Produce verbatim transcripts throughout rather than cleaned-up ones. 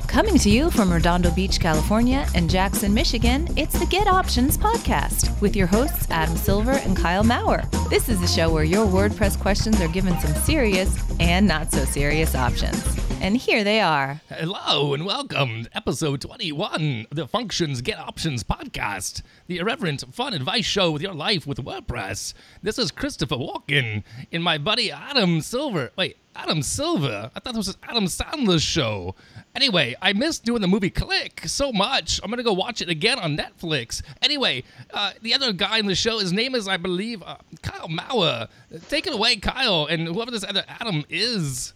Coming to you from Redondo Beach, California and Jackson, Michigan, it's the Get Options podcast with your hosts Adam Silver and Kyle Maurer. This is the show where your WordPress questions are given some serious and not so serious options. And here they are. Hello and welcome to episode twenty-one of the Functions Get Options podcast, the irreverent, fun advice show with your life with WordPress. This is Christopher Walken and my buddy Adam Silver. Wait, Adam Silver? I thought this was Adam Sandler's show. Anyway, I missed doing the movie Click so much. I'm going to go watch it again on Netflix. Anyway, uh, the other guy in the show, his name is, I believe, uh, Kyle Maurer. Take it away, Kyle, and whoever this other Adam is.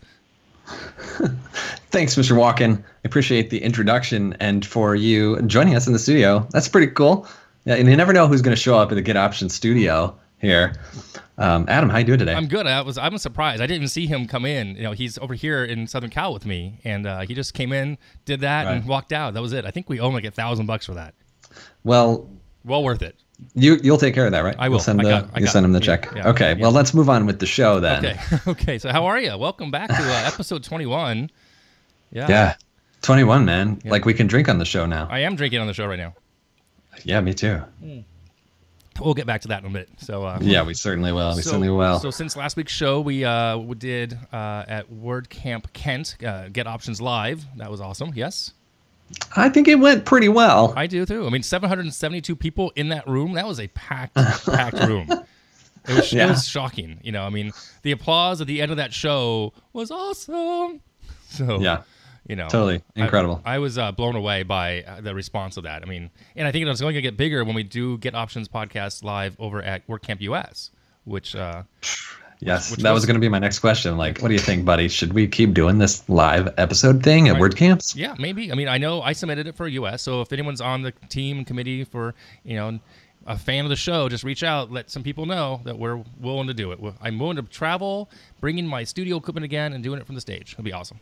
Thanks, Mister Walken. I appreciate the introduction and for you joining us in the studio. That's pretty cool. Yeah, and you never know who's going to show up in the Get Options studio here. Um, Adam, how you doing today? I'm good. I was I'm surprised. I didn't even see him come in. You know, he's over here in Southern Cal with me, and uh, he just came in, did that, right, and walked out. That was it. I think we owe him like a thousand bucks for that. Well, well worth it. You you'll take care of that, right? I will. You'll send I the, got, I you'll got send him the yeah, check. Yeah, okay. Yeah. Well, let's move on with the show then. Okay. Okay. So how are you? Welcome back to uh, episode twenty-one. Yeah. Yeah. twenty-one, man. Yeah. Like we can drink on the show now. I am drinking on the show right now. Yeah, me too. Mm. We'll get back to that in a bit. So uh, yeah, we certainly will. We so, certainly will. So since last week's show, we uh, we did uh, at WordCamp Kent uh, Get Options Live. That was awesome. Yes. I think it went pretty well. I do too. I mean, seven hundred seventy-two people in that room. That was a packed, packed room. It was, yeah. It was shocking. You know, I mean, the applause at the end of that show was awesome. So yeah. You know, totally incredible. I, I was uh, blown away by uh, the response of that. I mean, and I think it's going to get bigger when we do Get Options podcast live over at WordCamp U S, which uh, yes, which, which that was, was going to be my next question. Like, what do you think, buddy? Should we keep doing this live episode thing at right. WordCamps? Yeah, maybe. I mean, I know I submitted it for U S, so if anyone's on the team and committee for, you know, a fan of the show, just reach out, let some people know that we're willing to do it. I'm willing to travel, bring in my studio equipment again, and doing it from the stage. It'll be awesome.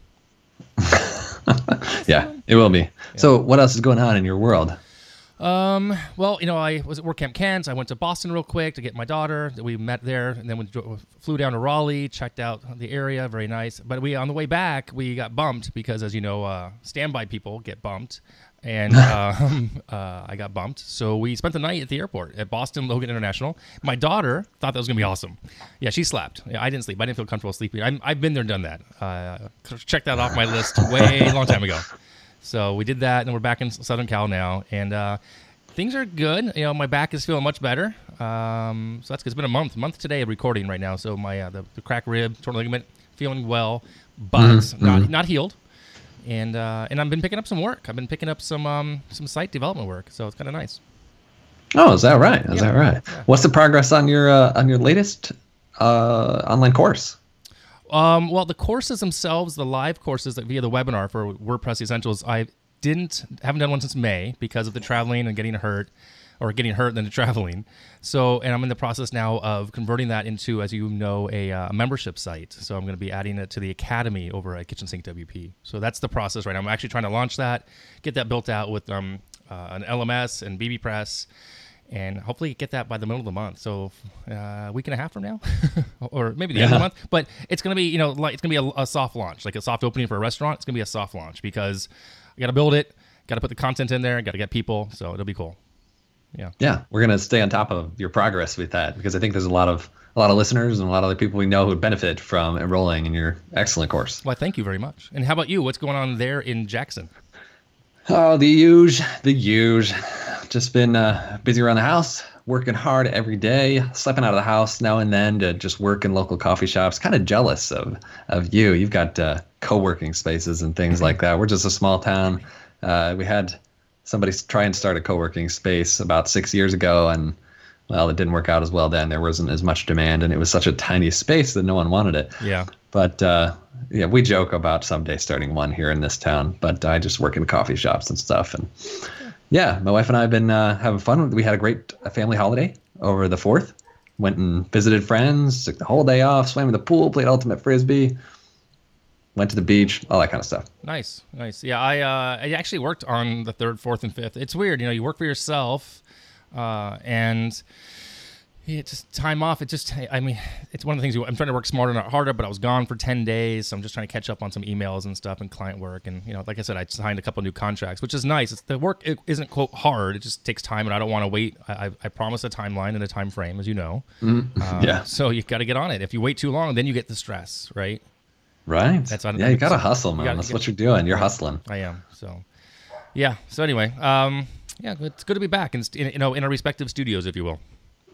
Yeah, it will be. Yeah. So what else is going on in your world? Um, well, you know, I was at WordCamp Kent. I went to Boston real quick to get my daughter. We met there, and then we flew down to Raleigh, checked out the area. Very nice. But we on the way back, we got bumped because, as you know, uh, standby people get bumped. And um, uh, I got bumped. So we spent the night at the airport at Boston Logan International. My daughter thought that was going to be awesome. Yeah, she slept. Yeah, I didn't sleep. I didn't feel comfortable sleeping. I'm, I've been there and done that. Uh, checked that off my list way a long time ago. So we did that, and we're back in Southern Cal now. And uh, things are good. You know, my back is feeling much better. Um, so that's good. It's been a month. month today of recording right now. So my uh, the, the cracked rib, torn ligament, feeling well, but mm-hmm. not, not healed. And uh, and I've been picking up some work. I've been picking up some um, some site development work, so it's kind of nice. Oh, is that right? Is yeah. that right? Yeah. What's the progress on your uh, on your latest uh, online course? Um, well, the courses themselves, the live courses that via the webinar for WordPress Essentials, I didn't haven't done one since May because of the traveling and getting hurt, or getting hurt and then the traveling. So, and I'm in the process now of converting that into, as you know, a uh, membership site. So I'm going to be adding it to the Academy over at Kitchen Sink W P. So that's the process right now. I'm actually trying to launch that, get that built out with um, uh, an L M S and bbPress, and hopefully get that by the middle of the month. So uh, a week and a half from now, or maybe the yeah. end of the month. But it's going to be, you know, like it's going to be a, a soft launch, like a soft opening for a restaurant. It's going to be a soft launch because I got to build it, got to put the content in there, got to get people. So it'll be cool. Yeah. Yeah, we're gonna stay on top of your progress with that because I think there's a lot of a lot of listeners and a lot of other people we know who would benefit from enrolling in your excellent course. Well, thank you very much. And how about you? What's going on there in Jackson? Oh, the huge, the huge. Just been uh, busy around the house, working hard every day, stepping out of the house now and then to just work in local coffee shops. Kind of jealous of of you. You've got uh, co-working spaces and things like that. We're just a small town. Uh, we had somebody try and start a co-working space about six years ago, and well, it didn't work out as well then. There wasn't as much demand, and it was such a tiny space that no one wanted it. Yeah. But uh, yeah, we joke about someday starting one here in this town, but I just work in coffee shops and stuff. And yeah, my wife and I have been uh, having fun. We had a great family holiday over the fourth. Went and visited friends, took the whole day off, swam in the pool, played ultimate frisbee, went to the beach, all that kind of stuff. Nice, nice. Yeah, I uh, I actually worked on the third, fourth, and fifth. It's weird, you know, you work for yourself, uh, and Yeah, just time off. It just, I mean, it's one of the things you, I'm trying to work smarter, not harder, but I was gone for ten days. So I'm just trying to catch up on some emails and stuff and client work. And, you know, like I said, I signed a couple new contracts, which is nice. It's, the work it isn't, quote, hard. It just takes time, and I don't want to wait. I, I, I promise a timeline and a time frame, as you know. Mm, uh, yeah. So you got to get on it. If you wait too long, then you get the stress, right? Right. That's on, yeah, you got to hustle, man. gotta, That's you what you're doing. You're hustling. I am. So, yeah. So anyway, um, yeah, it's good to be back in, in, you know, in our respective studios, if you will.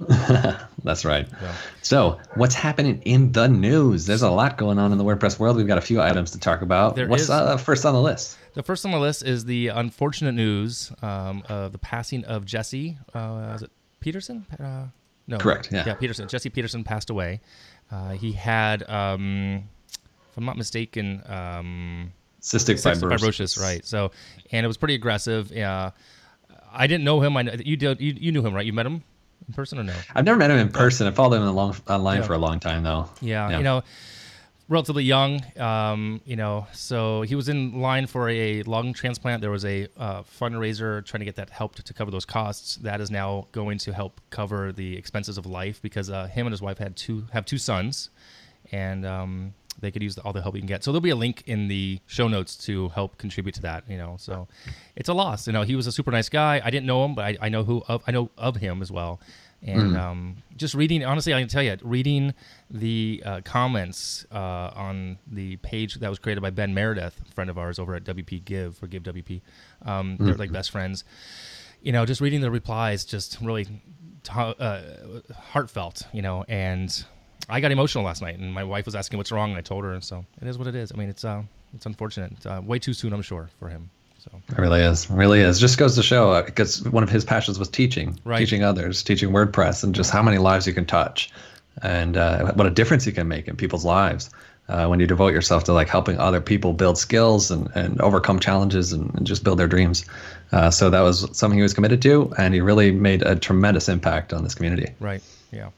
That's right. Yeah. So, what's happening in the news? There's a lot going on in the WordPress world. We've got a few items to talk about. There What's is. uh, first on the list? The first on the list is the unfortunate news um, of the passing of Jesse. Uh, is it Peterson? Uh, no. Correct. Yeah. Yeah, Peterson. Jesse Peterson passed away. Uh, he had, um, if I'm not mistaken, um, cystic fibrosis. fibrosis, right? So, and it was pretty aggressive. Uh, I didn't know him. I know, you did. You, you knew him, right? You met him in person or no? I've never met him in person. I followed him in long, online Yeah. for a long time, though. Yeah, Yeah. you know, relatively young. Um, you know, so he was in line for a lung transplant. There was a uh, fundraiser trying to get that helped to cover those costs. That is now going to help cover the expenses of life because uh, him and his wife had two have two sons, and um, they could use the, all the help you can get. So there'll be a link in the show notes to help contribute to that. You know, so it's a loss. You know, he was a super nice guy. I didn't know him, but I, I know who of, I know of him as well. And Mm. um, just reading, honestly, I can tell you, reading the uh, comments uh, on the page that was created by Ben Meredith, a friend of ours over at W P Give or Give W P, um, they're like best friends. You know, just reading the replies, just really t- uh, heartfelt. You know, and I got emotional last night, and my wife was asking what's wrong, and I told her, and so it is what it is. I mean, it's uh, it's unfortunate. It's, uh, way too soon, I'm sure, for him. So. It really is. It really is. Just goes to show, uh, because one of his passions was teaching, Right. teaching others, teaching WordPress, and just how many lives you can touch, and uh, what a difference you can make in people's lives uh, when you devote yourself to like helping other people build skills and, and overcome challenges and, and just build their dreams. Uh, so that was something he was committed to, and he really made a tremendous impact on this community. Right. Yeah.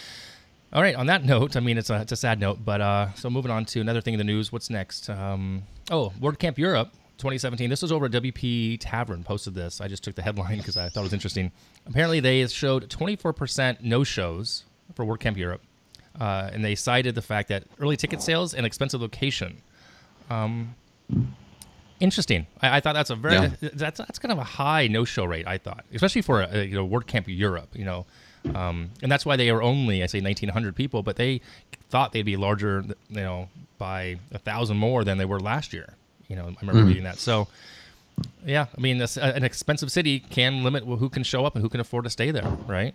All right. On that note, I mean, it's a it's a sad note, but uh, so moving on to another thing in the news. What's next? Um, oh, WordCamp Europe twenty seventeen. This was over at W P Tavern. Posted this. I just took the headline because I thought it was interesting. Apparently, they showed twenty-four percent no shows for WordCamp Europe, uh, and they cited the fact that early ticket sales and expensive location. Um, interesting. I, I thought that's a very Yeah. that's that's kind of a high no show rate. I thought, especially for a, you know WordCamp Europe. You know. Um, and that's why they were only, I say, nineteen hundred people, but they thought they'd be larger, you know, by a thousand more than they were last year. You know, I remember Mm. reading that. So, yeah, I mean, this, uh, an expensive city can limit who can show up and who can afford to stay there, right?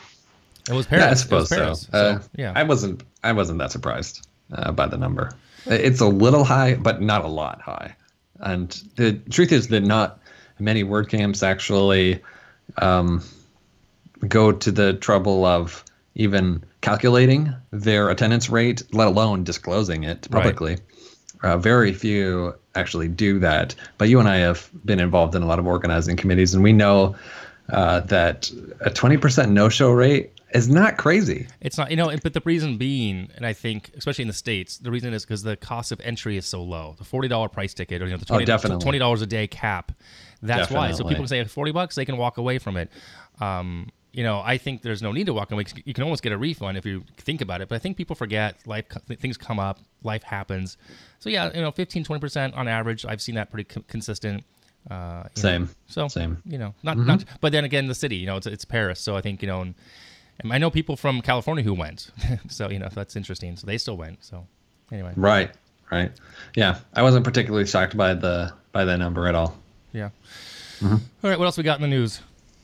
It was Paris. Yeah, I suppose it was Paris. so. So, Uh, yeah, I wasn't. I wasn't that surprised uh, by the number. It's a little high, but not a lot high. And the truth is that not many WordCamps actually um, go to the trouble of even calculating their attendance rate, let alone disclosing it publicly. Uh, very few actually do that. But you and I have been involved in a lot of organizing committees, and we know uh, that a twenty percent no-show rate is not crazy. It's not, you know, but the reason being, and I think, especially in the States, the reason is because the cost of entry is so low. The forty dollars price ticket, or you know, the twenty, Oh, definitely. twenty dollars a day cap. That's why. So Definitely. people say forty bucks, they can walk away from it. Um, you know, I think there's no need to walk away. You can almost get a refund if you think about it. But I think people forget life, things come up, life happens. So yeah, you know, fifteen, twenty percent on average. I've seen that pretty co- consistent. Uh, you Same. know. So Same. you know, not Mhm. not. But then again, the city, you know, it's it's Paris. So I think you know, and, and I know people from California who went. So you know, that's interesting. So they still went. So anyway, Right. Right. Yeah. I wasn't particularly shocked by the by the number at all. yeah. Mhm. All right, what else we got in the news?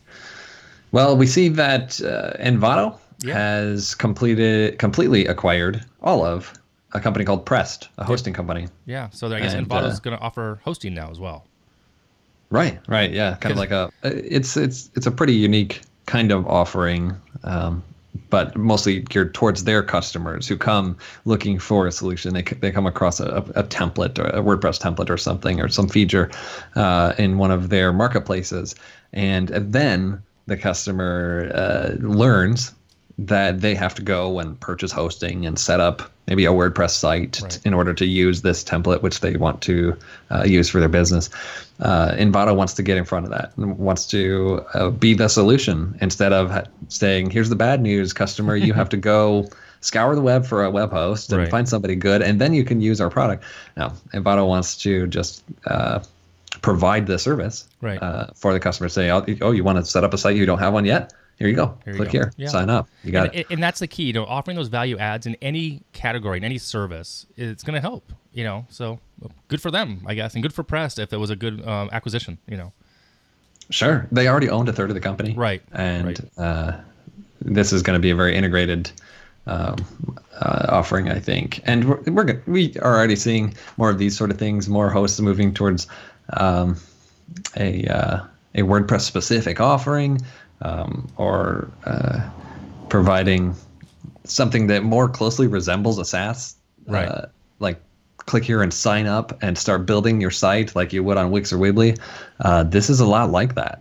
Well, we see that uh, Envato Yeah. has completed completely acquired all of a company called Prest, a hosting company. Yeah, so I guess And, Envato's uh, going to offer hosting now as well. Right. Right. Yeah. Kind of like a. It's it's it's a pretty unique kind of offering, um, but mostly geared towards their customers who come looking for a solution. They c- they come across a, a template or a WordPress template or something or some feature uh, in one of their marketplaces, and then the customer uh, learns that they have to go and purchase hosting and set up maybe a WordPress site Right. in order to use this template, which they want to uh, use for their business. Uh, Envato wants to get in front of that and wants to uh, be the solution instead of ha- saying, here's the bad news, customer, you have to go scour the web for a web host and Right. find somebody good, and then you can use our product. No, Envato wants to just uh, provide the service Right. uh, for the customer. Say, oh, oh, you want to set up a site you don't have one yet? Here you go. Here you Click go. here. Yeah. Sign up. You got and, it. and that's the key, you know, offering those value adds in any category, in any service, it's going to help, you know. So good for them, I guess, and good for Prest if it was a good um, acquisition, you know. Sure. They already owned a third of the company. Right. And Right. Uh, this is going to be a very integrated um, uh, offering, I think. And we're, we're go- we are already seeing more of these sort of things, more hosts moving towards um, a uh, a WordPress specific offering, um, or uh, providing something that more closely resembles a SaaS. Right. Uh, like click here and sign up and start building your site like you would on Wix or Weebly. Uh, this is a lot like that.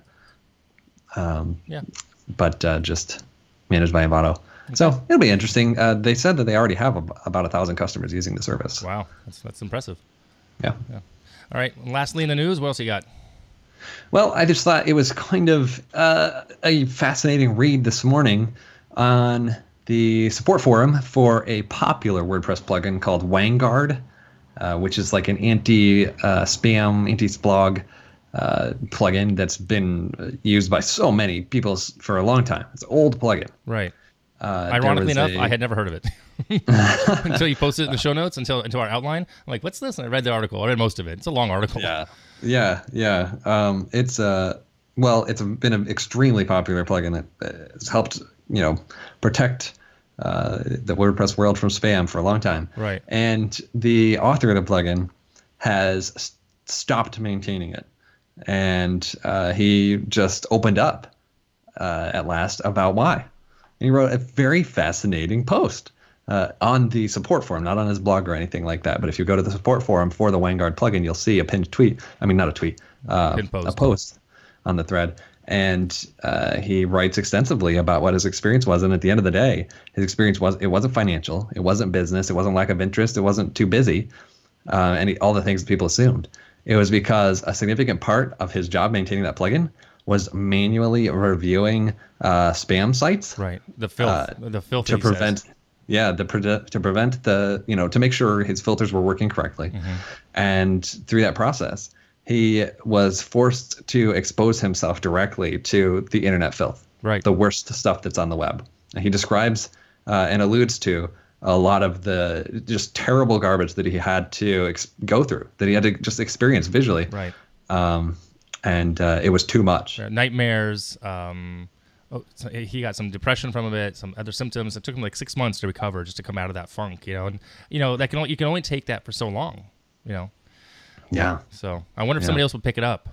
Um, Yeah. but uh, just managed by Envato. So it'll be interesting. Uh, they said that they already have a, about a thousand customers using the service. Wow. That's, that's impressive. Yeah. Yeah. All right. And lastly, in the news, what else you got? Well, I just thought it was kind of uh, a fascinating read this morning on the support forum for a popular WordPress plugin called Vanguard, uh, which is like an anti-spam, uh, anti-splog uh, plugin that's been used by so many people s- for a long time. It's an old plugin. Right. Uh, there Ironically was enough, a- I had never heard of it until you posted it in the show notes, until into our outline. I'm like, what's this? And I read the article. I read most of it. It's a long article. Yeah, yeah, yeah. Um, it's uh, well, it's been an extremely popular plugin that uh, has helped, you know, protect uh, the WordPress world from spam for a long time. Right. And the author of the plugin has s- stopped maintaining it, and uh, he just opened up uh, at last about why. And he wrote a very fascinating post uh, on the support forum, not on his blog or anything like that. But if you go to the support forum for the Vanguard plugin, you'll see a pinned tweet. I mean, not a tweet, uh, Pinned post. a post on the thread. And uh, he writes extensively about what his experience was. And at the end of the day, his experience was, it wasn't financial, it wasn't business, it wasn't lack of interest, it wasn't too busy, uh, and he, all the things that people assumed. It was because a significant part of his job maintaining that plugin was manually reviewing uh, spam sites. Right. The filth. Uh, the filth to he says. prevent, yeah, the pre- to prevent the, you know, to make sure his filters were working correctly. Mm-hmm. And through that process, he was forced to expose himself directly to the internet filth, Right. the worst stuff that's on the web. And he describes uh, and alludes to a lot of the just terrible garbage that he had to ex- go through, that he had to just experience visually. Right. Um, and uh, it was too much. Uh, nightmares. Um, oh, so he got some depression from it, some other symptoms. It took him like six months to recover, just to come out of that funk. You know, and you know that can only, you can only take that for so long. You know. Yeah. So I wonder if Yeah. somebody else would pick it up.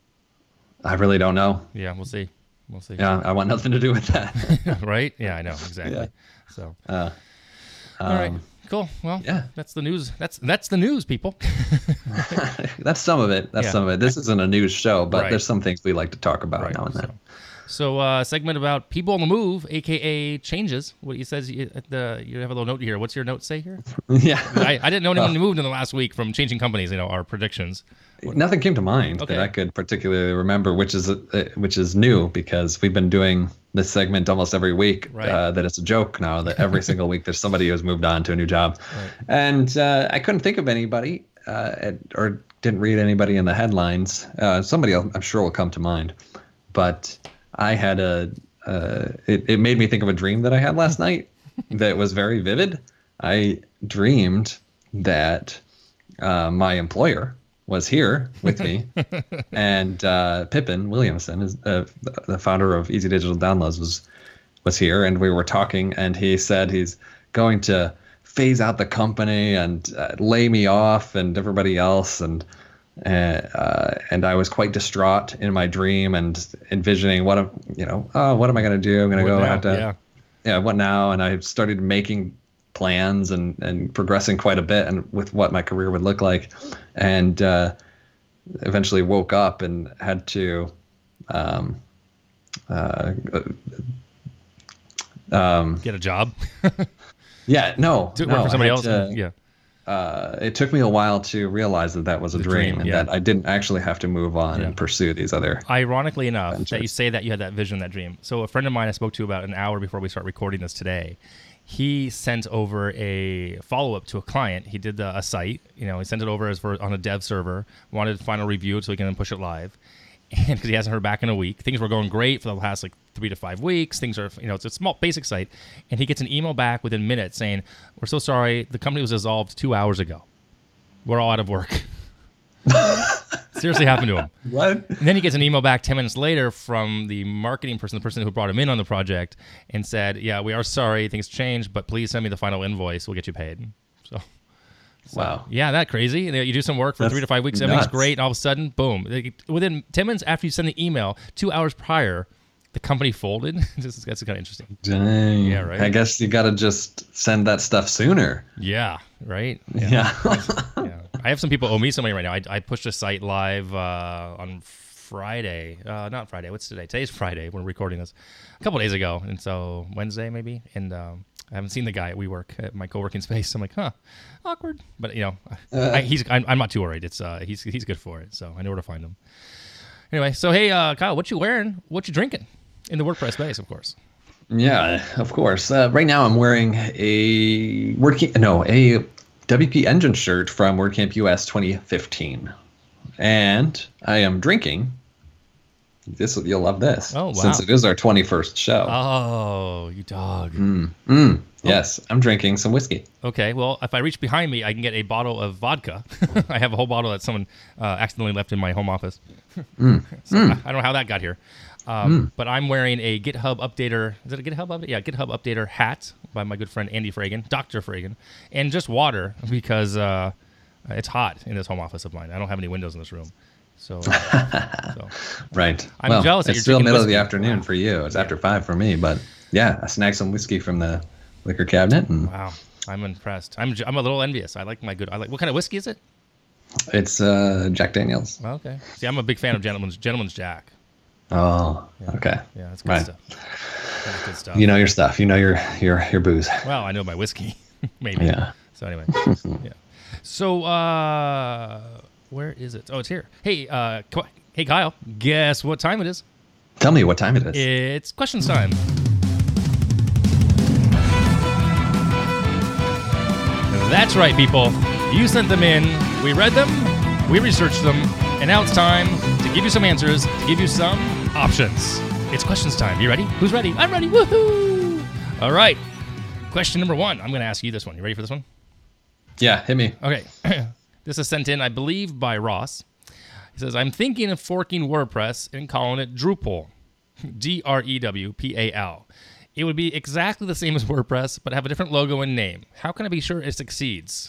I really don't know. Yeah, we'll see. We'll see. Yeah, I want nothing to do with that. Right? Yeah, I know exactly. Yeah. So. Uh, All right. um, Cool. Well, yeah. that's the news. That's that's the news, people. That's some of it. That's Yeah. some of it. This isn't a news show, but Right. there's some things we like to talk about Right. now and then. So, so uh, segment about people on the move, aka changes. What he says, you, the you have a little note here. What's your note say here? Yeah. I, I didn't know anyone moved in the last week from changing companies. You know, our predictions. Nothing came to mind Okay. that I could particularly remember, which is uh, which is new because we've been doing this segment almost every week. Right. Uh, that it's a joke now that every single week there's somebody who's moved on to a new job, Right. and uh, I couldn't think of anybody uh, at- or didn't read anybody in the headlines. Uh, somebody else, I'm sure will come to mind, but I had a uh, it, it made me think of a dream that I had last night that was very vivid. I dreamed that uh, my employer was here with me, and uh, Pippin Williamson, is uh, the founder of Easy Digital Downloads, was was here, and we were talking, and he said he's going to phase out the company and uh, lay me off and everybody else, and uh, uh, and I was quite distraught in my dream and envisioning what am you know oh what am I going to do? I'm going to What go now? have to Yeah. yeah what now? And I started making plans and and progressing quite a bit and with what my career would look like, and uh, eventually woke up and had to um, uh, Um, Get a job. yeah, no, Do it no, work for somebody I else. had to- yeah. Uh, it took me a while to realize that that was a The dream, dream, and yeah. that I didn't actually have to move on Yeah. and pursue these other. Ironically enough, that you Ventures. say that you had that vision, that dream. So a friend of mine I spoke to about an hour before we start recording this today, he sent over a follow-up to a client. He did the, a site, you know, he sent it over as for on a dev server, wanted to final review it so he can then push it live. And because he hasn't heard back in a week, things were going great for the last like three to five weeks. Things are, you know, it's a small basic site. And he gets an email back within minutes saying, "We're so sorry, the company was dissolved two hours ago. We're all out of work." Seriously happened to him. What? And then he gets an email back ten minutes later from the marketing person, the person who brought him in on the project, and said, "Yeah, we are sorry, things changed, but please send me the final invoice. We'll get you paid." So, so Wow. yeah, that crazy. You know, you do some work for That's three to five weeks, everything's nuts. great, and all of a sudden, boom! Like, within ten minutes after you send the email, two hours prior, the company folded. This is, that's kind of interesting. Dang. Yeah, right. I guess you got to just send that stuff sooner. Yeah, right. Yeah. Yeah. I have some people owe me some money right now. I, I pushed a site live uh, on Friday. Uh, not Friday. What's today? Today's Friday. We're recording this a couple days ago, and so Wednesday maybe. And um, I haven't seen the guy at WeWork at my co-working space. I'm like, huh, awkward. But you know, Uh. I, he's I'm, I'm not too worried. It's uh, he's he's good for it, so I know where to find him. Anyway, so hey, uh, Kyle, what you wearing? What you drinking? In the WordPress space, of course. Yeah, of course. Uh, right now, I'm wearing a WordCamp, no, a W P Engine shirt from WordCamp U S twenty fifteen, and I am drinking. This you'll love this. Oh, wow. Since it is our twenty-first show. Oh, you dog. Mm, mm, yes, I'm drinking some whiskey. Okay, well, if I reach behind me, I can get a bottle of vodka. I have a whole bottle that someone uh, accidentally left in my home office. Mm, So mm. I, I don't know how that got here. Um, But I'm wearing a GitHub Updater. Is it a GitHub Updater? Yeah, GitHub Updater hat by my good friend Andy Fragan, Doctor Fragan, and just water because uh, it's hot in this home office of mine. I don't have any windows in this room. So, so Right. I'm well, jealous that it's you're still drinking middle of the whiskey. afternoon for you. It's after five for me, but yeah, I snagged some whiskey from the liquor cabinet, and wow, I'm impressed. I'm j- I'm a little envious. I like my good. I like what kind of whiskey is it? it's uh, Jack Daniels. Well, okay. See, I'm a big fan of Gentleman's Gentleman's Jack. Oh, Yeah. okay. Yeah, that's good Right. stuff. That's good stuff. You know your stuff. You know your your your booze. Well, I know my whiskey, maybe. Yeah. So anyway, yeah. So uh, where is it? Oh, it's here. Hey, uh, K- hey, Kyle. Guess what time it is? Tell me what time it is. It's questions time. That's right, people. You sent them in. We read them. We researched them, and now it's time to give you some answers. To give you some options. It's questions time. You ready? Who's ready? I'm ready. Woohoo! All right. Question number one. I'm going to ask you this one. You ready for this one? Yeah, hit me. Okay. This is sent in, I believe, by Ross. He says, I'm thinking of forking WordPress and calling it Drupal. D R E W P A L. It would be exactly the same as WordPress, but have a different logo and name. How can I be sure it succeeds?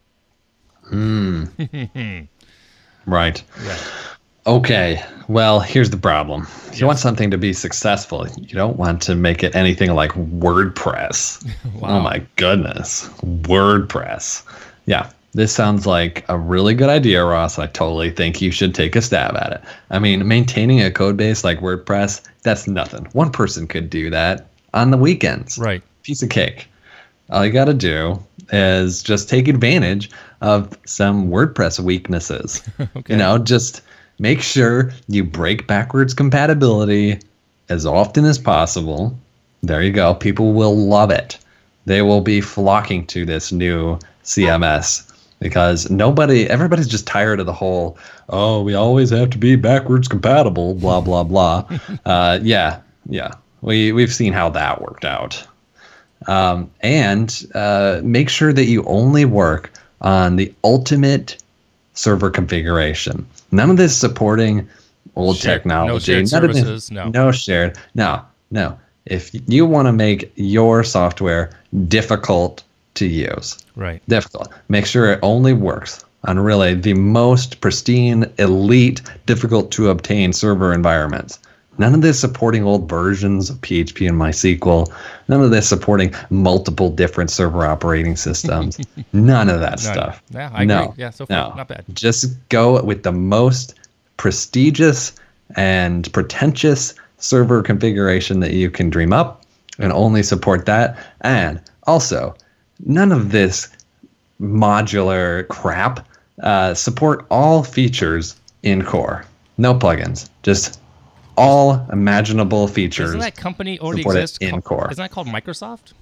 Right. Right. Okay. Well, here's the problem. If you want something to be successful, you don't want to make it anything like WordPress. Wow. Oh my goodness. WordPress. Yeah. This sounds like a really good idea, Ross. I totally think you should take a stab at it. I mean, maintaining a code base like WordPress, that's nothing. One person could do that on the weekends. Right. Piece of cake. All you got to do is just take advantage of some WordPress weaknesses. Okay. You know, just make sure you break backwards compatibility as often as possible. There you go. People will love it. They will be flocking to this new C M S because nobody, everybody's just tired of the whole, oh, we always have to be backwards compatible, blah, blah, blah. uh, yeah, yeah. We, we've seen how that worked out. Um, and uh, make sure that you only work on the ultimate server configuration. None of this supporting old Shared- technology. no shared None of this- services, no. No shared. No, no. If you want to make your software difficult to use, Right. difficult, make sure it only works on really the most pristine, elite, difficult to obtain server environments. None of this supporting old versions of P H P and MySQL. None of this supporting multiple different server operating systems. None of that None. stuff. Yeah, I no, agree. Yeah, so far, no. not bad. Just go with the most prestigious and pretentious server configuration that you can dream up, and only support that. And also, none of this modular crap. Uh, support all features in Core. No plugins. Just all imaginable features. Doesn't that company already supported exist? in Called- Core. Isn't that called Microsoft?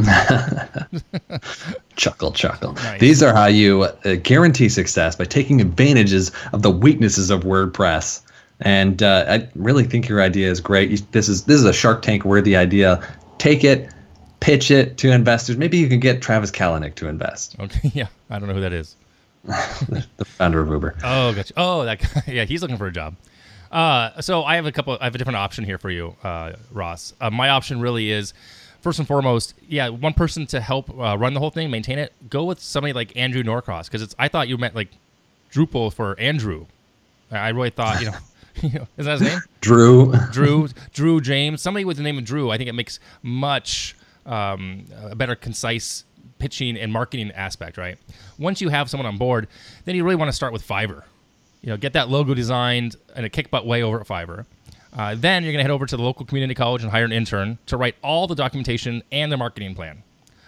Chuckle, chuckle. Nice. These are how you uh, guarantee success by taking advantages of the weaknesses of WordPress. And uh, I really think your idea is great. You, this is this is a Shark Tank worthy idea. Take it, pitch it to investors. Maybe you can get Travis Kalanick to invest. Okay, yeah, I don't know who that is. The founder of Uber. Oh, gotcha. Oh, that guy. Yeah, he's looking for a job. Uh, so I have a couple. I have a different option here for you, uh, Ross. Uh, my option really is, first and foremost, yeah, one person to help uh, run the whole thing, maintain it. Go with somebody like Andrew Norcross, because it's. I thought you meant like Drupal for Andrew. I really thought, you know, you know, is that his name? Drew. Drew, Drew James, somebody with the name of Drew. I think it makes much um, a better, concise pitching and marketing aspect, right? Once you have someone on board, then you really want to start with Fiverr. You know, get that logo designed in a kick butt way over at Fiverr. Uh, then you're going to head over to the local community college and hire an intern to write all the documentation and the marketing plan.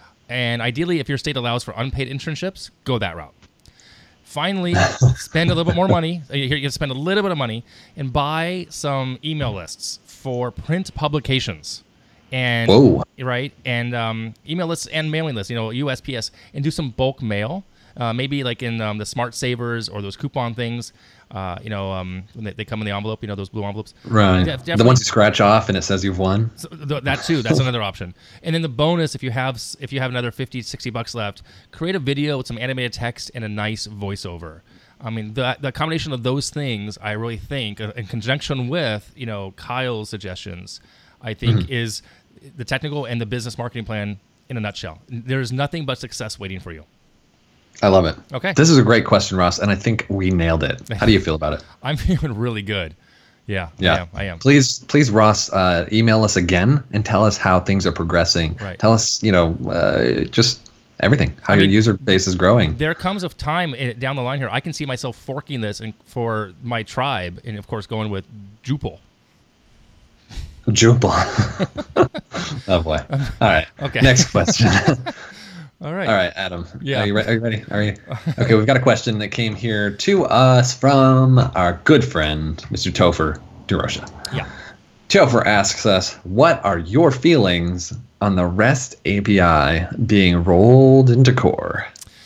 And ideally, if your state allows for unpaid internships, go that route. Finally, spend a little bit more money. Here, you can spend a little bit of money and buy some email lists for print publications. And Whoa. right, and um, email lists and mailing lists, you know, U S P S, and do some bulk mail, uh, maybe like in um, the Smart Savers or those coupon things, uh, you know, um, when they, they come in the envelope, you know, those blue envelopes. Right. Def- The ones you scratch off and it says you've won. So th- that too, that's another option. And then the bonus, if you have s- if you have another fifty, sixty bucks left, create a video with some animated text and a nice voiceover. I mean, the the combination of those things, I really think, uh, in conjunction with, you know, Kyle's suggestions, I think Mm-hmm. is the technical and the business marketing plan in a nutshell. There's nothing but success waiting for you. I love it. Okay. This is a great question, Ross, and I think we nailed it. How do you feel about it? I'm feeling really good. Yeah, Yeah, I am. I am. Please, please, Ross, uh, email us again and tell us how things are progressing. Right. Tell us, you know, uh, just everything, how I your mean, user base is growing. There comes a time i- down the line here, I can see myself forking this and for my tribe, and of course going with Drupal. Drupal. Oh boy. All right. Okay. Next question. All right. All right, Adam. Yeah. Are you, re- are you ready? Are you? Okay, we've got a question that came here to us from our good friend, Mister Topher Durosha. Yeah. Topher asks us, what are your feelings on the REST A P I being rolled into Core?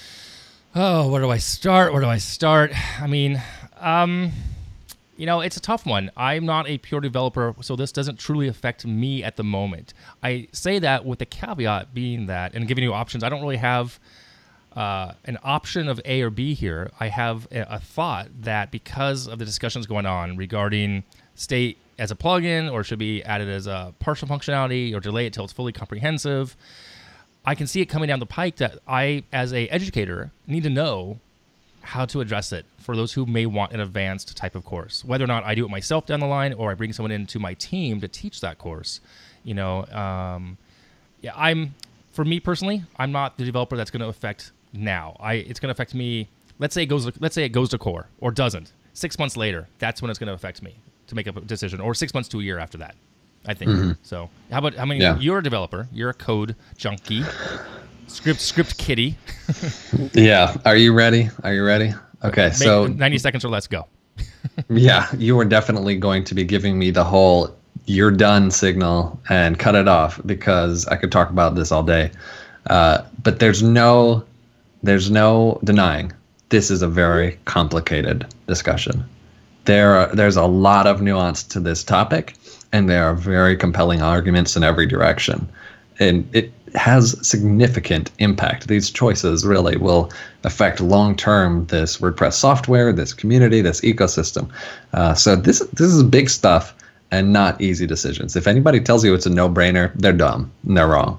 Oh, where do I start? Where do I start? I mean, um, you know, it's a tough one. I'm not a pure developer, so this doesn't truly affect me at the moment. I say that with the caveat being that, and giving you options, I don't really have uh, an option of A or B here. I have a, a thought that because of the discussions going on regarding state as a plugin, or should be added as a partial functionality, or delay it till it's fully comprehensive, I can see it coming down the pike that I, as a educator, need to know how to address it for those who may want an advanced type of course. Whether or not I do it myself down the line, or I bring someone into my team to teach that course, you know, um, yeah, I'm, for me personally, I'm not the developer that's going to affect now. I, it's going to affect me. Let's say it goes, let's say it goes to Core or doesn't. Six months later, that's when it's going to affect me to make a decision, or six months to a year after that, I think. Mm-hmm. So how about, how many, Yeah. you're a developer, you're a code junkie, script, script kitty. Yeah. Are you ready? Are you ready? Okay. Make So ninety seconds or less, go. yeah, you are definitely going to be giving me the whole "you're done" signal and cut it off, because I could talk about this all day. Uh, but there's no, there's no denying this is a very complicated discussion. There, are, there's a lot of nuance to this topic, and there are very compelling arguments in every direction, and it has significant impact. These choices really will affect long-term this WordPress software, this community, this ecosystem. Uh, so this this is big stuff and not easy decisions. If anybody tells you it's a no-brainer, they're dumb and they're wrong.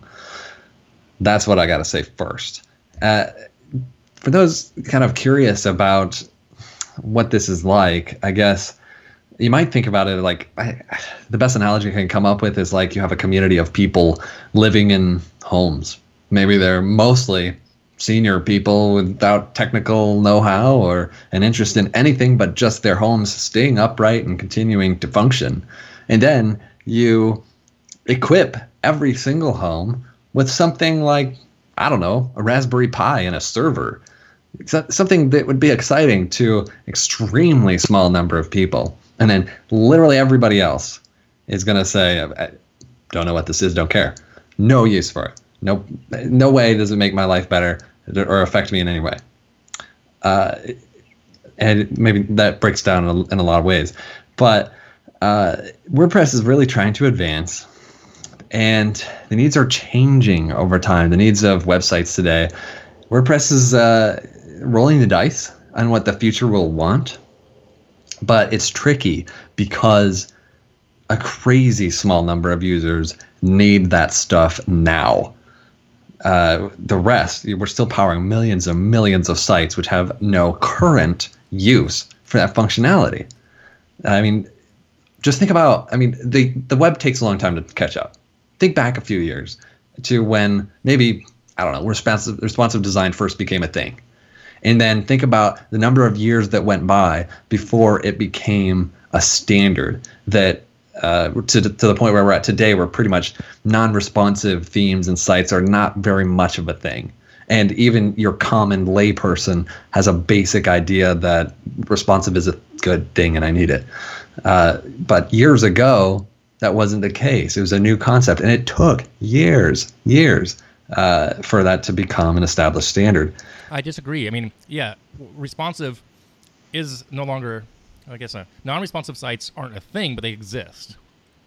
That's what I got to say first. Uh, for those kind of curious about what this is like, I guess you might think about it like, I, the best analogy I can come up with is like you have a community of people living in homes. Maybe they're mostly senior people without technical know-how or an interest in anything but just their homes staying upright and continuing to function. And then you equip every single home with something like, I don't know, a Raspberry Pi and a server. Something that would be exciting to extremely small number of people. And then literally everybody else is going to say, I don't know what this is, don't care. No use for it. No, no way does it make my life better or affect me in any way. Uh, and maybe that breaks down in a, in a lot of ways. But uh, WordPress is really trying to advance, and the needs are changing over time. The needs of websites today. WordPress is uh, rolling the dice on what the future will want, but it's tricky because a crazy small number of users need that stuff now. Uh, the rest, we're still powering millions and millions of sites which have no current use for that functionality. I mean, just think about, I mean, the, the web takes a long time to catch up. Think back a few years to when maybe, I don't know, responsive, responsive design first became a thing. And then think about the number of years that went by before it became a standard that uh, to, to the point where we're at today, where pretty much non-responsive themes and sites are not very much of a thing. And even your common layperson has a basic idea that responsive is a good thing and I need it. Uh, but years ago, that wasn't the case. It was a new concept, and it took years, years uh, for that to become an established standard. I disagree. I mean, yeah, responsive is no longer, I guess, uh, non-responsive sites aren't a thing, but they exist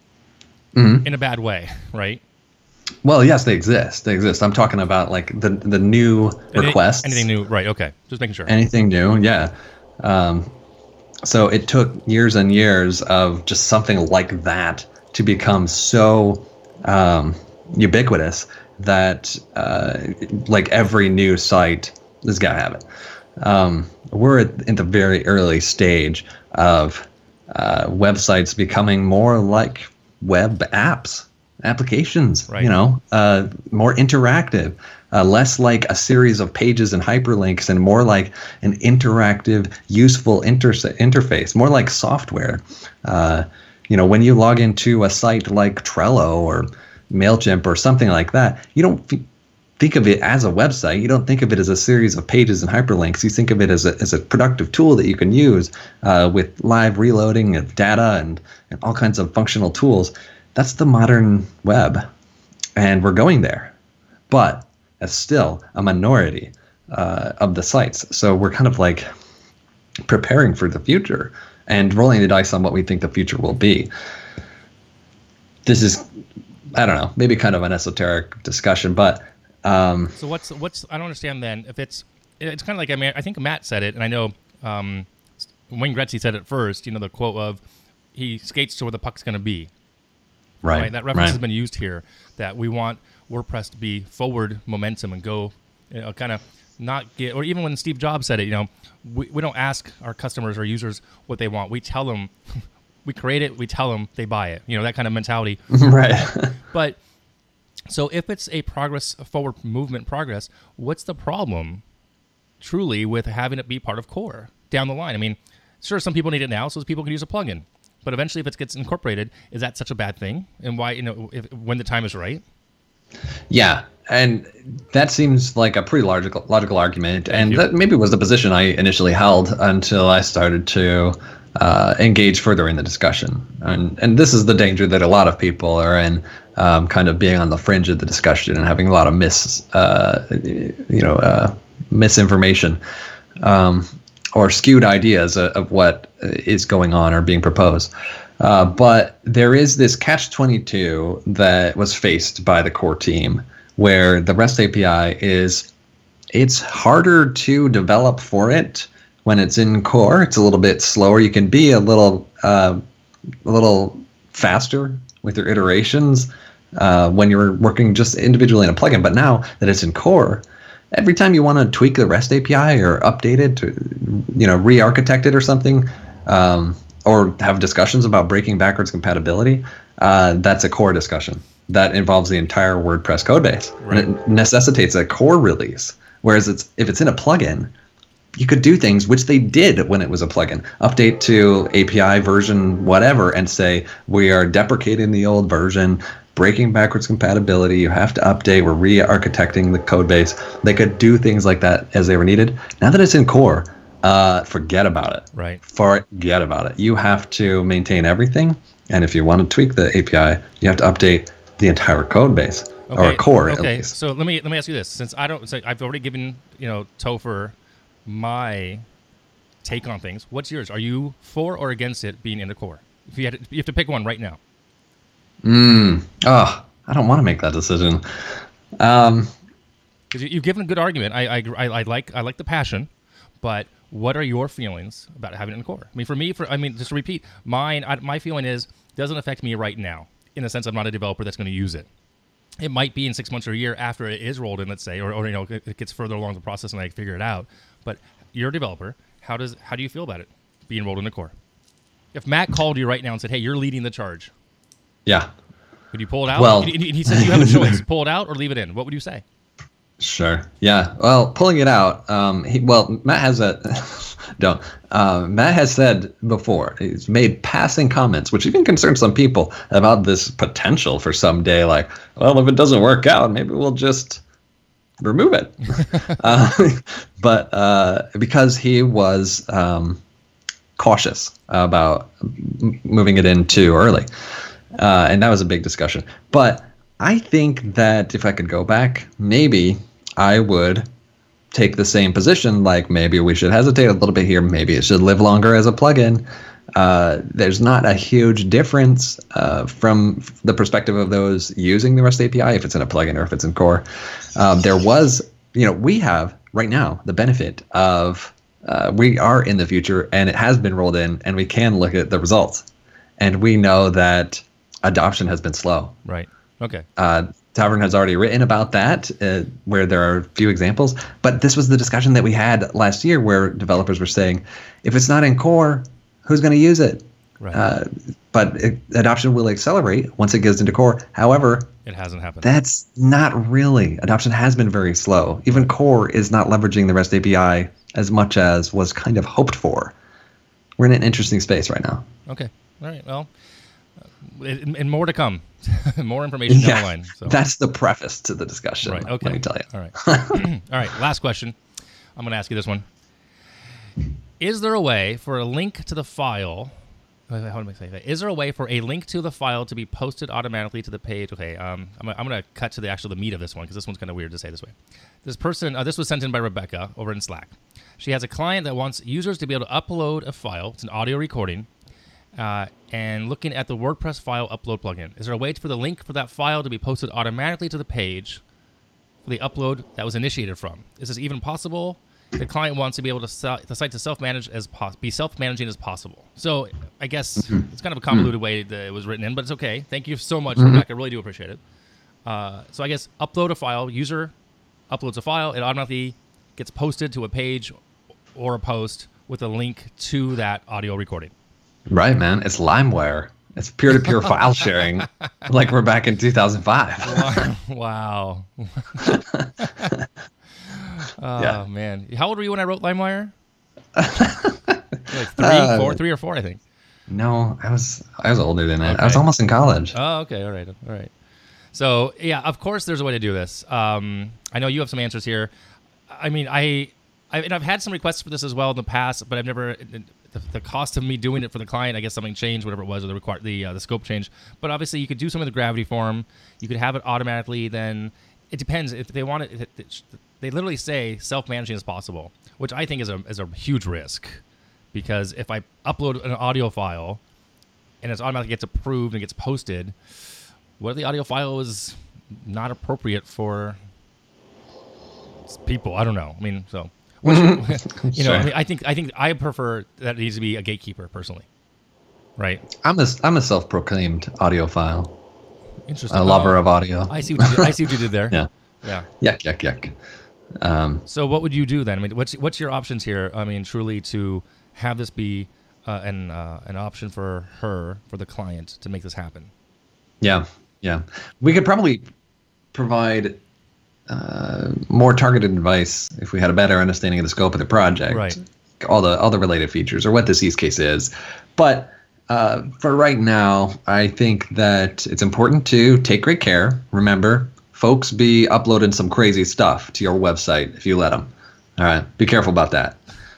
mm-hmm. in a bad way, right? Well, yes, they exist. They exist. I'm talking about like the the new Any, requests. Anything new, right? Okay, just making sure. Anything new, yeah. Um, so it took years and years of just something like that to become so um, ubiquitous that uh, like every new site is gonna have it. Um, we're at, in the very early stage of uh, websites becoming more like web apps. Applications, right. you know, uh, more interactive, uh, less like a series of pages and hyperlinks, and more like an interactive, useful inter- interface, more like software. Uh, you know, when you log into a site like Trello or MailChimp or something like that, you don't f- think of it as a website. You don't think of it as a series of pages and hyperlinks. You think of it as a, as a productive tool that you can use uh, with live reloading of data and, and all kinds of functional tools. That's the modern web, and we're going there, but it's still a minority uh, of the sites. So we're kind of like preparing for the future and rolling the dice on what we think the future will be. This is, I don't know, maybe kind of an esoteric discussion, but um, so what's what's I don't understand then if it's it's kind of like I mean I think Matt said it, and I know um, Wayne Gretzky said it first. You know, the quote of he skates to where the puck's going to be. Right. right. That reference right. has been used here, that we want WordPress to be forward momentum and go, you know, kind of not get, or even when Steve Jobs said it, you know, we, we don't ask our customers or users what they want. We tell them, we create it, we tell them, they buy it. You know, that kind of mentality. Right. But so if it's a progress, a forward movement progress, what's the problem truly with having it be part of core down the line? I mean, sure, some people need it now, so people can use a plugin. But eventually, if it gets incorporated, is that such a bad thing? And why, you know, if, when the time is right? Yeah, and that seems like a pretty logical logical argument, and that maybe was the position I initially held until I started to uh, engage further in the discussion. And and this is the danger that a lot of people are in, um, kind of being on the fringe of the discussion and having a lot of mis, uh, you know, uh, misinformation. Um, or skewed ideas of what is going on or being proposed. Uh, but there is this catch twenty-two that was faced by the core team, where the REST A P I is, it's harder to develop for it when it's in core. It's a little bit slower. You can be a little, uh, a little faster with your iterations uh, when you're working just individually in a plugin. But now that it's in core, every time you want to tweak the REST A P I or update it, to, you know, re-architect it or something, um, or have discussions about breaking backwards compatibility, uh, that's a core discussion. That involves the entire WordPress codebase. Right. And it necessitates a core release. Whereas it's if it's in a plugin, you could do things which they did when it was a plugin. Update to A P I version whatever and say, we are deprecating the old version. breaking backwards compatibility. You have to update. We're re-architecting the code base. They could do things like that as they were needed. Now that it's in core, uh, forget about it. Right. Forget about it. You have to maintain everything. And if you want to tweak the A P I, you have to update the entire code base okay. or core. Okay. At least. So let me let me ask you this: since I don't, so I've already given you know Topher my take on things. What's yours? Are you for or against it being in the core? If you had, to, you have to pick one right now. Mm. Oh, I don't want to make that decision. Um, because you, you've given a good argument. I, I I I like I like the passion, but what are your feelings about having it in the core? I mean, for me, for I mean, just to repeat, mine, I, my feeling is doesn't affect me right now. In the sense, I'm not a developer that's going to use it. It might be in six months or a year after it is rolled in, let's say, or, or you know, it, it gets further along the process and I figure it out. But you're a developer. How does how do you feel about it being rolled in the core? If Matt called you right now and said, "Hey, you're leading the charge," yeah, would you pull it out? Well, and he, he said you have a choice: pull it out or leave it in. What would you say? Sure. Yeah. Well, pulling it out. Um. He, well, Matt has a. don't. Uh, Matt has said before. He's made passing comments, which even concern some people about this potential for someday. Like, well, if it doesn't work out, maybe we'll just remove it. uh, but uh, because he was um, cautious about m- moving it in too early, uh, and that was a big discussion. But I think that if I could go back, maybe I would take the same position. Like maybe we should hesitate a little bit here. Maybe it should live longer as a plugin. Uh, there's not a huge difference uh, from the perspective of those using the REST A P I, if it's in a plugin or if it's in core. Um, there was, you know, we have right now the benefit of uh, we are in the future and it has been rolled in and we can look at the results. And we know that adoption has been slow. Right. Okay. Uh, Tavern has already written about that, uh, where there are a few examples. But this was the discussion that we had last year, where developers were saying, if it's not in core, who's going to use it? Right. Uh, but it, adoption will accelerate once it gets into core. However, it hasn't happened. That's not really. Adoption has been very slow. Even core is not leveraging the REST A P I as much as was kind of hoped for. We're in an interesting space right now. Okay. All right. Well, uh, and, and more to come. More information down yeah, the line. So. That's the preface to the discussion. Right. Okay. Let me tell you. All right. All right. Last question. I'm going to ask you this one. Is there a way for a link to the file? How do I say that? Is there a way for a link to the file to be posted automatically to the page? Okay. Um, I'm, I'm going to cut to the actual the meat of this one because this one's kind of weird to say this way. This person, uh, this was sent in by Rebecca over in Slack. She has a client that wants users to be able to upload a file. It's an audio recording. Uh, and looking at the WordPress file upload plugin, is there a way for the link for that file to be posted automatically to the page for the upload that was initiated from? Is this even possible? The client wants to be able to sell, the site to self-manage as pos- be self-managing as possible. So I guess mm-hmm. it's kind of a convoluted way that it was written in, but it's okay. Thank you so much, mm-hmm. Rebecca. I really do appreciate it. Uh, so I guess upload a file. User uploads a file. It automatically gets posted to a page or a post with a link to that audio recording. Right, man. It's LimeWire. It's peer-to-peer file sharing, like we're back in two thousand five. Wow. oh, yeah. man. How old were you when I wrote LimeWire? Like three, uh, four, three or four, I think. No, I was I was older than that. Okay. I was almost in college. Oh, okay. All right. All right. So, yeah, of course there's a way to do this. Um, I know you have some answers here. I mean, I, I and I've had some requests for this as well in the past, but I've never... The, the cost of me doing it for the client, I guess something changed, whatever it was, or the require the uh, the scope changed. But obviously, you could do some of the gravity form. You could have it automatically. Then it depends if they want it. it they literally say self-managing as possible, which I think is a is a huge risk, because if I upload an audio file and it automatically gets approved and gets posted, what if the audio file is not appropriate for people? I don't know. I mean, so. Which, you know, sure. I mean, I think I think I prefer that it needs to be a gatekeeper personally, right? I'm a I'm a self-proclaimed audiophile. Interesting. A lover oh, of audio. I see. What you did. I see what you did there. yeah. Yeah. Yuck, yuck, yuck. Um, so what would you do then? I mean, what's what's your options here? I mean, truly to have this be uh, an uh, an option for her, for the client, to make this happen. Yeah, yeah. We could probably provide Uh, more targeted advice if we had a better understanding of the scope of the project, right? All the all the related features or what this use case is. But Uh, for right now, I think that it's important to take great care. Remember, folks be uploading some crazy stuff to your website if you let them. All right, be careful about that.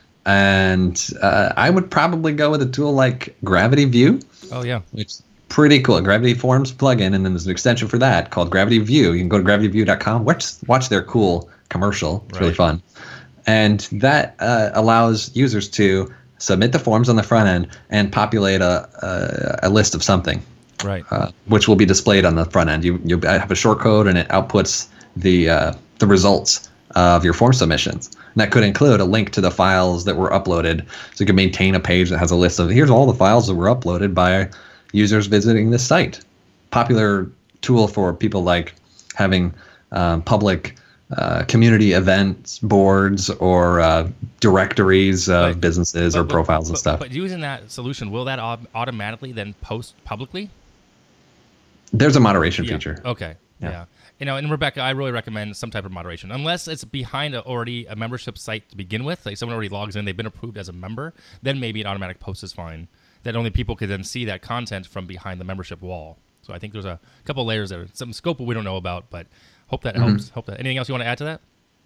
And uh, I would probably go with a tool like Gravity View. Oh, yeah. Which is pretty cool. Gravity Forms plugin, and then there's an extension for that called Gravity View. You can go to gravity view dot com, watch, watch their cool commercial. It's right. really fun. And that uh, allows users to submit the forms on the front end and populate a, a, a list of something. Right. Uh, which will be displayed on the front end. You you have a short code, and it outputs the uh, the results of your form submissions. And that could include a link to the files that were uploaded. So you can maintain a page that has a list of, here's all the files that were uploaded by users visiting this site. Popular tool for people like having um, public uh, community events, boards, or uh, directories of but, businesses but, or profiles but, and stuff. But using that solution, will that automatically then post publicly? There's a moderation yeah. feature. Okay. Yeah. yeah. You know, and Rebecca, I really recommend some type of moderation, unless it's behind a, already a membership site to begin with. Like someone already logs in, they've been approved as a member. Then maybe an automatic post is fine. That only people could then see that content from behind the membership wall. So I think there's a couple layers there, some scope we don't know about, but hope that helps. Mm-hmm. Hope that. Anything else you want to add to that?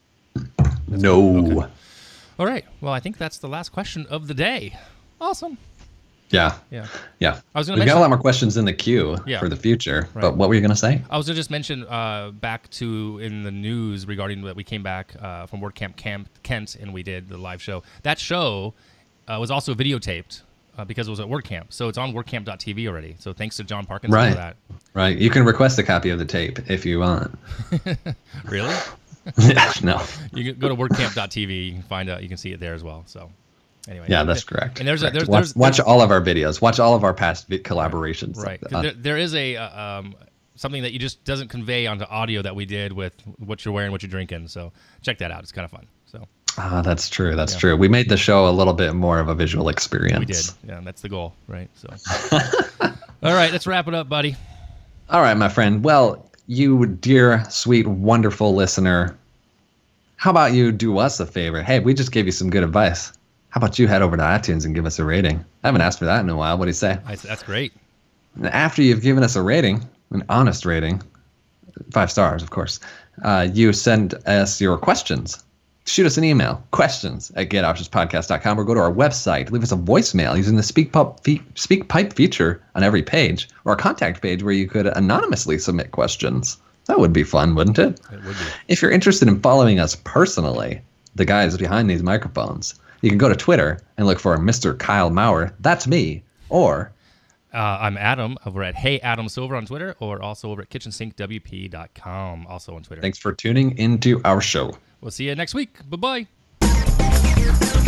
That's no. Okay. All right. Well, I think that's the last question of the day. Awesome. Yeah. Yeah. Yeah. I was gonna We've mention, got a lot more questions in the queue yeah. for the future. Right. But what were you going to say? I was going to just mention uh, back to in the news regarding that we came back uh, from WordCamp Camp Kent and we did the live show. That show uh, was also videotaped uh, because it was at WordCamp. So it's on WordCamp dot t v already. So thanks to John Parkinson right. for that. Right. You can request a copy of the tape if you want. Really? Yeah, no. You can go to WordCamp dot t v. You can find out. You can see it there as well. So. Anyway, yeah, that's correct. And there's correct. A, there's, watch, there's, watch there's, all of our videos. Watch all of our past vi- collaborations. Right. Uh, there, there is a uh, um, something that you just doesn't convey onto audio that we did with what you're wearing, what you're drinking. So check that out. It's kind of fun. So. Ah, that's true. That's yeah. true. We made the show a little bit more of a visual experience. We did. Yeah, that's the goal, right? So. All right, let's wrap it up, buddy. All right, my friend. Well, you dear, sweet, wonderful listener, how about you do us a favor? Hey, we just gave you some good advice. How about you head over to iTunes and give us a rating? I haven't asked for that in a while. What do you say? I, that's great. And after you've given us a rating, an honest rating, five stars, of course, uh, you send us your questions. Shoot us an email, questions at get options podcast dot com, or go to our website. Leave us a voicemail using the Speak Pipe, fe- Speak Pipe feature on every page, or a contact page where you could anonymously submit questions. That would be fun, wouldn't it? It would be. If you're interested in following us personally, the guys behind these microphones, you can go to Twitter and look for Mister Kyle Maurer. That's me. Or uh, I'm Adam over at Hey Adam Silver on Twitter, or also over at kitchen sink w p dot com, also on Twitter. Thanks for tuning into our show. We'll see you next week. Bye-bye.